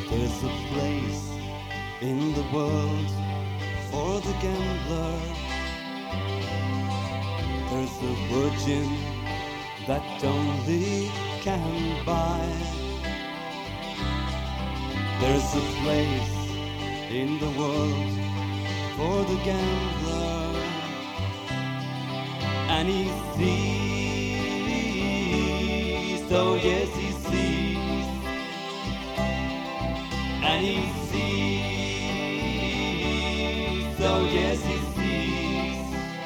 There's a place in the world for the gambler. There's a virgin that only can buy. There's a place in the world for the gambler, and he sees, oh yes he sees, and he sees, oh yes he sees.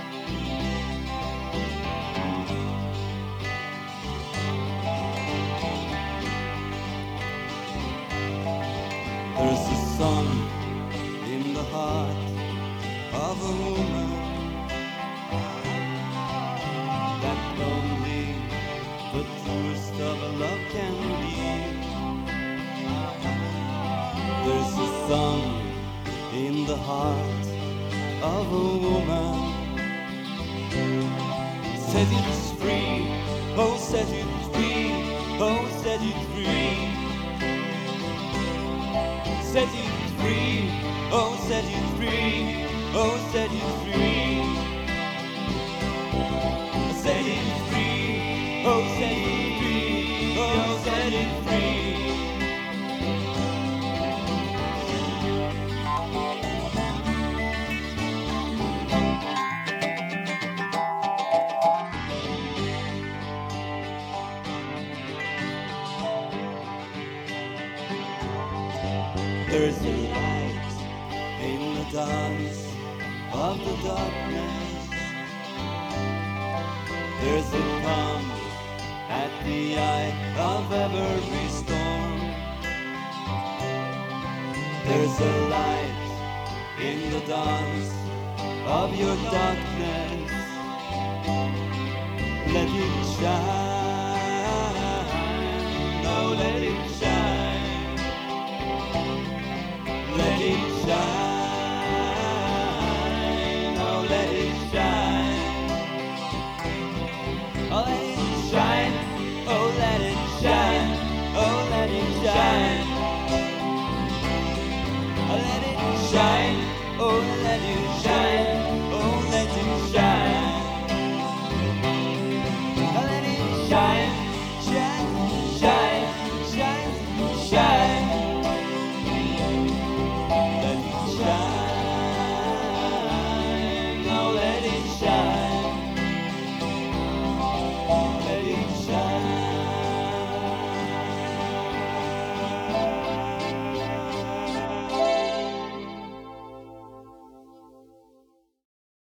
There's a sun in the heart of a woman that only the truest of love can be. There's a sun in the heart of a woman. Set it free, oh set it free, oh set it free. Set it free, oh set it free, oh set it free. Set it free, oh set it free, oh set it free. There's a light in the dance of the darkness. There's a calm at the eye of every storm. There's a light in the dance of your darkness. Let it shine, oh let it shine. Let it shine, oh let it shine. Oh let it shine, oh let it shine, oh let it shine. Oh let it shine, oh